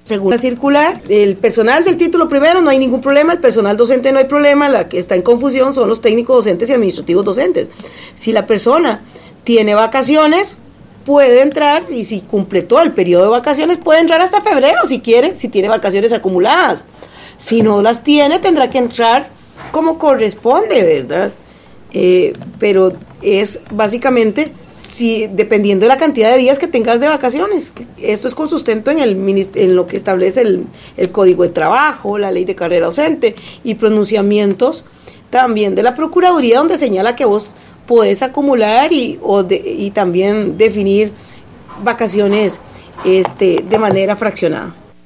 Según la circular, el personal del título primero no hay ningún problema, el personal docente no hay problema, la que está en confusión son los técnicos docentes y administrativos docentes. Si la persona tiene vacaciones, puede entrar, y si completó el periodo de vacaciones, puede entrar hasta febrero si quiere, si tiene vacaciones acumuladas. Si no las tiene, tendrá que entrar como corresponde, ¿verdad? Pero es básicamente, dependiendo de la cantidad de días que tengas de vacaciones. Esto es con sustento en lo que establece el Código de Trabajo, la Ley de Carrera Docente y pronunciamientos también de la Procuraduría, donde señala que vos podés acumular y también definir vacaciones de manera fraccionada.